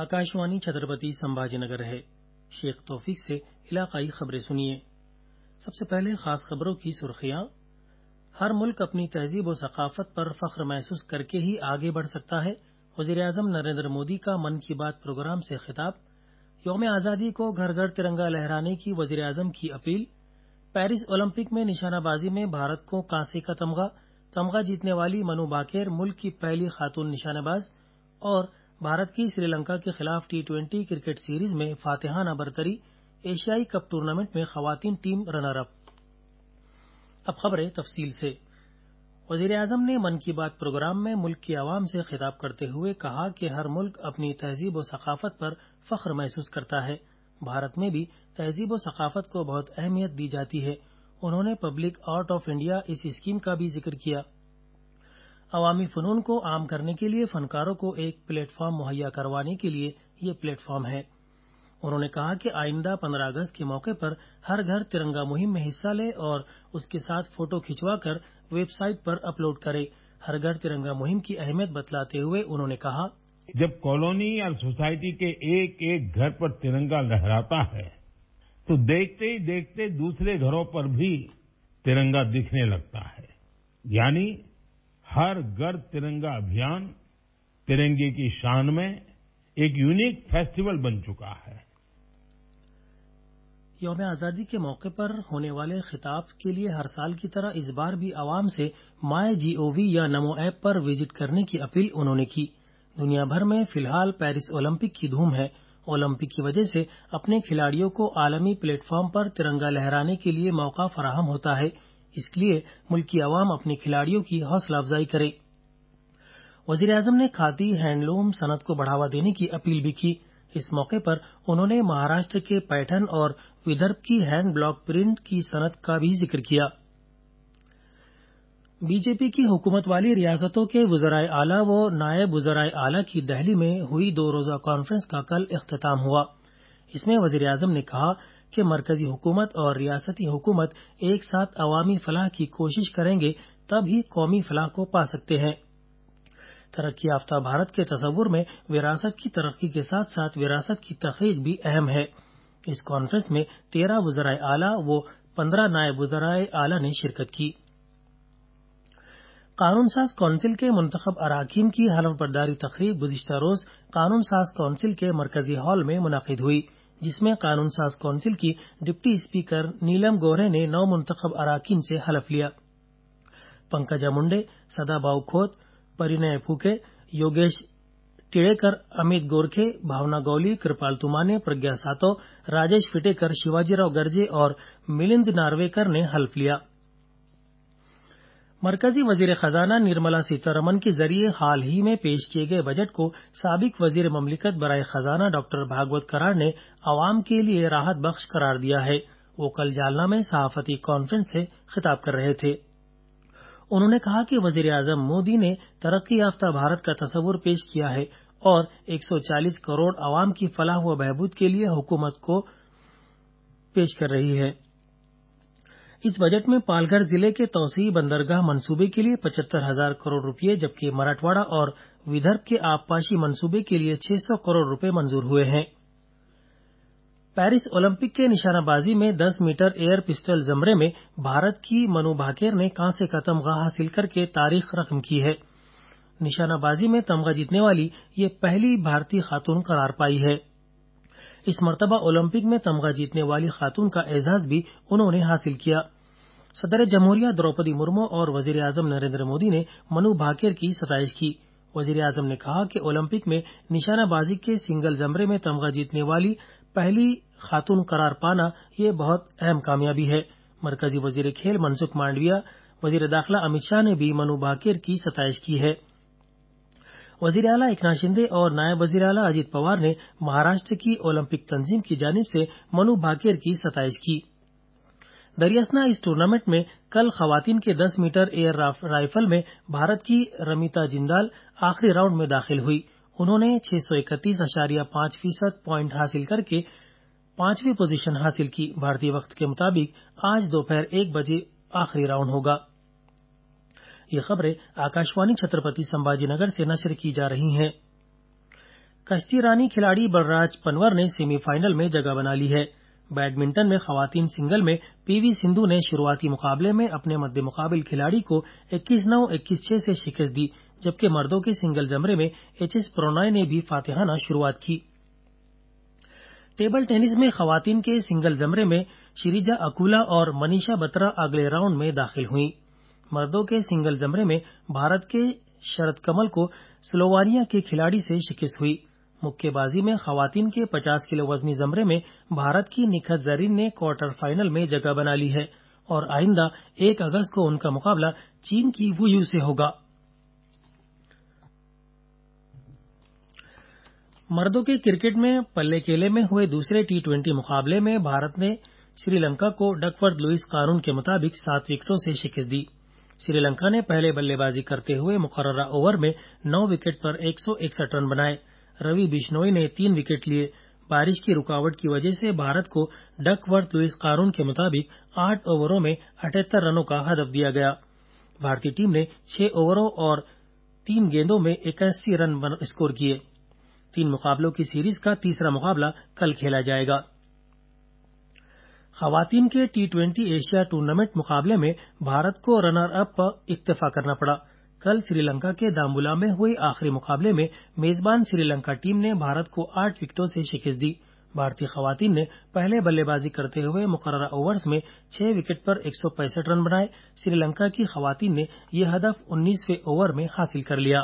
आकाशवाणी छत्रपति संभाजी नगर है। शेख तौफीक से इलाकाई खबरें सुनिए। सबसे पहले खास खबरों की सुर्खियां। हर मुल्क अपनी तहजीब और सकाफत पर फख्र महसूस करके ही आगे बढ़ सकता है। वज़ीर-ए-आज़म नरेंद्र मोदी का मन की बात प्रोग्राम से खिताब। यौम आज़ादी को घर घर तिरंगा लहराने की वज़ीर-ए-आज़म की अपील। पेरिस ओलंपिक में निशानाबाजी में भारत को कांसे का तमगा जीतने वाली मनु भाकेर मुल्क की पहली खातून निशानेबाज। और भारत की श्रीलंका के खिलाफ T20 क्रिकेट सीरीज में फातिहाना बरतरी। एशियाई कप टूर्नामेंट में खवातीन टीम रनर अप। अब खबरें तफसील से। वज़ीर-ए-आज़म ने मन की बात प्रोग्राम में मुल्क की आवाम से खिताब करते हुए कहा कि हर मुल्क अपनी तहजीब और सकाफत पर फख्र महसूस करता है। भारत में भी तहजीब और सकाफत को बहुत अहमियत दी जाती है। उन्होंने पब्लिक आर्ट ऑफ इंडिया इस स्कीम का भी जिक्र किया। अवामी फनून को आम करने के लिए फनकारों को एक प्लेटफॉर्म मुहैया करवाने के लिए ये प्लेटफॉर्म है। उन्होंने कहा कि आइंदा 15 अगस्त के मौके पर हर घर तिरंगा मुहिम में हिस्सा ले और उसके साथ फोटो खिंचवाकर वेबसाइट पर अपलोड करे। हर घर तिरंगा मुहिम की अहमियत बतलाते हुए उन्होंने कहा, जब कॉलोनी या सोसाइटी के एक एक घर पर तिरंगा लहराता है तो देखते ही देखते दूसरे घरों पर भी तिरंगा दिखने लगता है। यानी हर घर तिरंगा अभियान तिरंगे की शान में एक यूनिक फेस्टिवल बन चुका है। यौम आज़ादी के मौके पर होने वाले खिताब के लिए हर साल की तरह इस बार भी आवाम से MyGov या नमो ऐप पर विजिट करने की अपील उन्होंने की। दुनिया भर में फिलहाल पेरिस ओलंपिक की धूम है। ओलंपिक की वजह से अपने खिलाड़ियों को आलमी प्लेटफॉर्म पर तिरंगा लहराने के लिए मौका फराहम होता है। इसलिए मुल्क की आवाम अपने खिलाड़ियों की हौसला अफजाई करे। वज़ीर-ए-आज़म ने खादी हैंडलूम सनत को बढ़ावा देने की अपील भी की। इस मौके पर उन्होंने महाराष्ट्र के पैठन और विदर्भ की हैंड ब्लॉक प्रिंट की सनत का भी जिक्र किया। बीजेपी की हुकूमत वाली रियासतों के वज़राए आला व नायब वज़राए आला की दिल्ली में हुई 2 रोज़ा कॉन्फ्रेंस का कल इख्तिताम हुआ। इसमें वज़ीर-ए-आज़म ने कहा कि मरकजी हुकूमत और रियासती हुकूमत एक साथ अवामी फलाह की कोशिश करेंगे तब ही कौमी फलाह को पा सकते हैं। तरक्की याफ्ता भारत के तसव्वुर में विरासत की तरक्की के साथ साथ विरासत की तखरीज भी अहम है। इस कॉन्फ्रेंस में 13 वज़राए आला व 15 नायब वज़राए आला ने शिरकत की। कानून साज कौंसिल के मुंतखब अराकीन की हलफ बर्दारी तकरीब गुज़िश्ता रोज कानून साज कौंसिल के मरकजी हॉल में मुनाकिद हुई, जिसमें कानून साज कौंसिल की डिप्टी स्पीकर नीलम गोरे ने 9 मुंतखब अराकीन से हलफ लिया। पंकजा मुंडे, सदाबाऊ खोत, परिणय फूके, योगेश टिड़ेकर, अमित गोरखे, भावना गौली, कृपाल तुमाने, प्रज्ञा सातो, राजेश फिटेकर, शिवाजीराव गर्जे और मिलिंद नार्वेकर ने हल्फ लिया। मरकजी वजीर खजाना निर्मला सीतारमन के जरिए हाल ही में पेश किए गए बजट को साबिक वजीर ममलिकत बराए खजाना डॉक्टर भागवत करार ने आवाम के लिए राहत बख्श करार दिया है। वो कल जालना में सहाफती कॉन्फ्रेंस से खिताब कर रहे थे। उन्होंने कहा कि वज़ीर-ए-आज़म मोदी ने तरक्की याफ्ता भारत का तस्वुर पेश किया है और 140 करोड़ आवाम की फलाह व बहबूद के लिए हुकूमत को पेश कर रही है। इस बजट में पालघर जिले के तौसीई बंदरगाह मंसूबे के लिए 75,000 करोड़ रुपये, जबकि मराठवाड़ा और विदर्भ के आबपाशी मंसूबे के लिए 600 करोड़ रुपये मंजूर हुए हैं। पेरिस ओलंपिक के निशानाबाजी में 10 मीटर एयर पिस्टल जमरे में भारत की मनु भाकेर ने कांसे का तमगा हासिल करके तारीख रकम की है। निशानाबाजी में तमगा जीतने वाली ये पहली भारतीय खातून करार पाई है। इस मर्तबा ओलंपिक में तमगा जीतने वाली खातून का एजाज भी उन्होंने हासिल किया। सदर जमहूरिया द्रौपदी मुर्मू और वज़ीर-ए-आज़म नरेंद्र मोदी ने मनु भाकेर की सताइश की। वज़ीर-ए-आज़म ने कहा कि ओलंपिक में निशानाबाजी के सिंगल जमरे में तमगा जीतने वाली पहली खातून करार पाना ये बहुत अहम कामयाबी है। मरकजी वजीर खेल मनसुख मांडविया, वजीर दाखिला अमित शाह ने भी मनु भाकेर की सताइश की है। वजीर आला एकनाथ शिंदे और नायब वजीर आला अजित पवार ने महाराष्ट्र की ओलंपिक तंजीम की जानिब से मनु भाकेर की सताइश की। दरियासना इस टूर्नामेंट में कल खवातीन के 10 मीटर एयर राइफल में भारत की रमिता जिंदाल आखिरी राउंड में दाखिल हुई। उन्होंने 631.5% पॉइंट हासिल करके 5वीं पोजीशन हासिल की। भारतीय वक्त के मुताबिक आज दोपहर 1 बजे आखिरी राउंड होगा। ये खबरें आकाशवाणी छत्रपति संभाजी नगर से नशर की जा रही हैं। کشتی رانی کھلاڑی بلراج پنور نے سیمی فائنل میں جگہ بنا لی ہے۔ بیڈمنٹن میں خواتین سنگل میں پی وی سندھو نے شروعاتی مقابلے میں اپنے مد مقابل کھلاڑی کو 21-9 21-6 سے شکست دی، جبکہ مردوں کے سنگل زمرے میں ایچ ایس پرونائے نے بھی فاتحانہ شروعات کی۔ ٹیبل ٹینس میں خواتین کے سنگل زمرے میں شریجا اکولا اور منیشا بترا اگلے راؤنڈ میں داخل ہوئیں۔ مردوں کے سنگل زمرے میں بھارت کے شرد کمل کو سلووانیا کے کھلاڑی سے شکست ہوئی۔ مکے بازی میں خواتین کے 50 کلو وزنی زمرے میں بھارت کی نکھت زرین نے کوارٹر فائنل میں جگہ بنا لی ہے اور آئندہ 1 اگست کو ان کا مقابلہ چین کی وویو سے ہوگا۔ مردوں کے کرکٹ میں پلے کیلے میں ہوئے دوسرے ٹی20 مقابلے میں بھارت نے سری لنکا کو ڈکورتھ لوئس قانون کے مطابق 7 وکٹوں سے شکست دی۔ سری لنکا نے پہلے بلے بازی کرتے ہوئے مقررہ اوور میں 9 وکٹ پر 161 رن بنائے۔ روی بشنوئی نے 3 وکٹ لیے۔ بارش کی رکاوٹ کی وجہ سے بھارت کو ڈکورتھ لوئس قانون کے مطابق 8 اووروں میں 78 رنوں کا ہدف دیا گیا۔ بھارتی ٹیم نے 6 اووروں اور 3 گیندوں میں 81 رن اسکور کیے۔ 3 مقابلوں کی سیریز کا تیسرا مقابلہ کل کھیلا جائے گا۔ خواتین کے ٹی20 ایشیا ٹورنامنٹ مقابلے میں بھارت کو رنر اپ پر اکتفا کرنا پڑا۔ کل سری لنکا کے دامبولا میں ہوئے آخری مقابلے میں میزبان سری لنکا ٹیم نے بھارت کو 8 وکٹوں سے شکست دی۔ بھارتی خواتین نے پہلے بلے بازی کرتے ہوئے مقررہ اوورز میں 6 وکٹ پر 165 رن بنائے۔ سری لنکا کی خواتین نے یہ ہدف 19ویں اوور میں حاصل کر لیا۔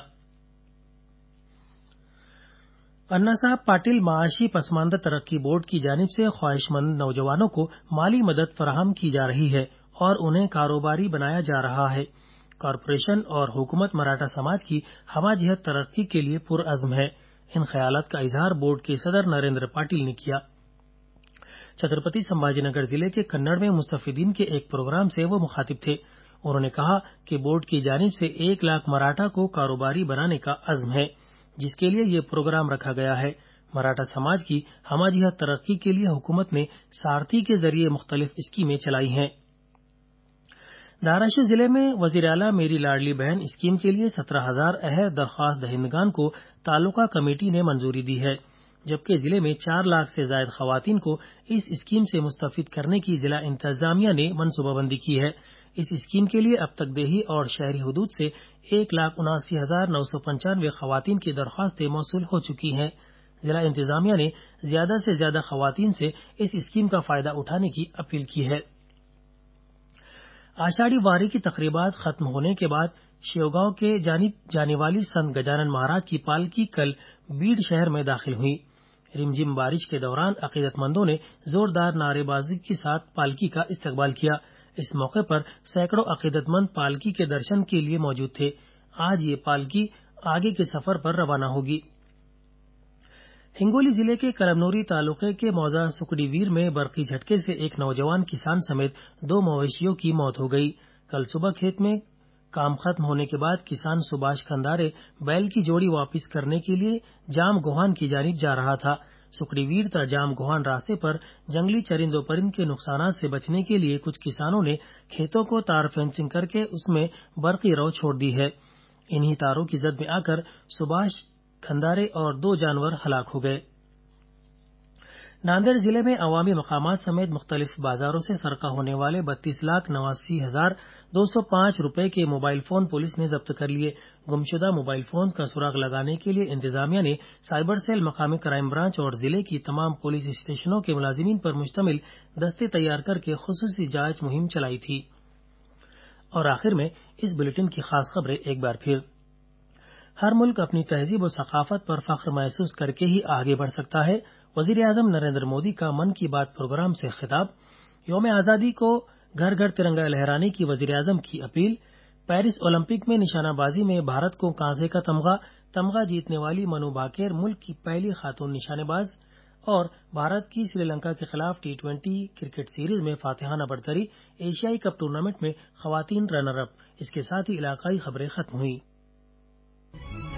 انا صاحب پاٹل معاشی پسماندہ ترقی بورڈ کی جانب سے خواہش مند نوجوانوں کو مالی مدد فراہم کی جا رہی ہے اور انہیں کاروباری بنایا جا رہا ہے۔ کارپوریشن اور حکومت مراٹھا سماج کی ہمہ جہت ترقی کے لیے پرعزم ہے۔ ان خیالات کا اظہار بورڈ کے صدر نریندر پاٹل نے کیا۔ چھترپتی سمبھاجی نگر ضلع کے کنڑ میں مستفیدین کے ایک پروگرام سے وہ مخاطب تھے۔ انہوں نے کہا کہ بورڈ کی جانب سے 1 لاکھ مراٹھا کو کاروباری بنانے کا عزم ہے، جس کے لیے یہ پروگرام رکھا گیا ہے۔ مراٹھا سماج کی ہمہ جہت ترقی کے لیے حکومت نے سارتھی کے ذریعے مختلف اسکیمیں چلائی ہیں۔ دھاراشو ضلع میں وزیر اعلیٰ میری لاڈلی بہن اسکیم کے لیے 17,000 اہل درخواست دہندگان کو تعلقہ کمیٹی نے منظوری دی ہے، جبکہ ضلع میں 4 لاکھ سے زائد خواتین کو اس اسکیم سے مستفید کرنے کی ضلع انتظامیہ نے منصوبہ بندی کی ہے۔ اس اسکیم کے لیے اب تک دیہی اور شہری حدود سے 1,79,995 خواتین کی درخواستیں موصول ہو چکی ہیں۔ ضلع انتظامیہ نے زیادہ سے زیادہ خواتین سے اس اسکیم کا فائدہ اٹھانے کی اپیل کی ہے۔ آشاڑھی واری کی تقریبات ختم ہونے کے بعد شیوگاؤں کے جانب جانے والی سنت گجانن مہاراج کی پالکی کل بیڑ شہر میں داخل ہوئی۔ رمجھم بارش کے دوران عقیدت مندوں نے زوردار نعرے بازی کے ساتھ پالکی کا استقبال کیا۔ اس موقع پر سینکڑوں عقیدت مند پالکی کے درشن کے لیے موجود تھے۔ آج یہ پالکی آگے کے سفر پر روانہ ہوگی۔ ہنگولی ضلع کے کلمنوری تعلقے کے موضع سکڑی ویر میں برقی جھٹکے سے ایک نوجوان کسان سمیت 2 مویشیوں کی موت ہو گئی۔ کل صبح کھیت میں کام ختم ہونے کے بعد کسان سبھاش کھندارے بیل کی جوڑی واپس کرنے کے لیے جام گوہان کی جانب جا رہا تھا۔ سکڑی ویر تا جام گوہان راستے پر جنگلی چرند و پرند کے نقصانات سے بچنے کے لیے کچھ کسانوں نے کھیتوں کو تار فینسنگ کر کے اس میں برقی رو چھوڑ دی ہے۔ انہی تاروں کی زد میں آ کر سبھاش کھندارے اور 2 جانور ہلاک ہو گئے۔ ناندیڑ ضلع میں عوامی مقامات سمیت مختلف بازاروں سے سرقہ ہونے والے 32,89,205 روپے کے موبائل فون پولیس نے ضبط کر لیے۔ گمشدہ موبائل فون کا سراغ لگانے کے لیے انتظامیہ نے سائبر سیل، مقامی کرائم برانچ اور ضلع کی تمام پولیس اسٹیشنوں کے ملازمین پر مشتمل دستے تیار کر کے خصوصی جانچ مہم چلائی تھی۔ اور آخر میں اس بلیٹن کی خاص خبریں ایک بار پھر۔ ہر ملک اپنی تہذیب و ثقافت پر فخر محسوس کر کے ہی آگے بڑھ سکتا ہے۔ وزیر اعظم نریندر مودی کا من کی بات پروگرام سے خطاب۔ یوم آزادی کو گھر گھر ترنگا لہرانے کی وزیر اعظم کی اپیل۔ پیرس اولمپک میں نشانہ بازی میں بھارت کو کانسے کا تمغہ جیتنے والی منو بھاکر ملک کی پہلی خاتون نشانے باز۔ اور بھارت کی سری لنکا کے خلاف ٹی20 کرکٹ سیریز میں فاتحانہ برتری۔ ایشیائی کپ ٹورنامنٹ میں خواتین رنر اپ۔ اس کے ساتھ ہی علاقائی خبریں ختم ہوئیں۔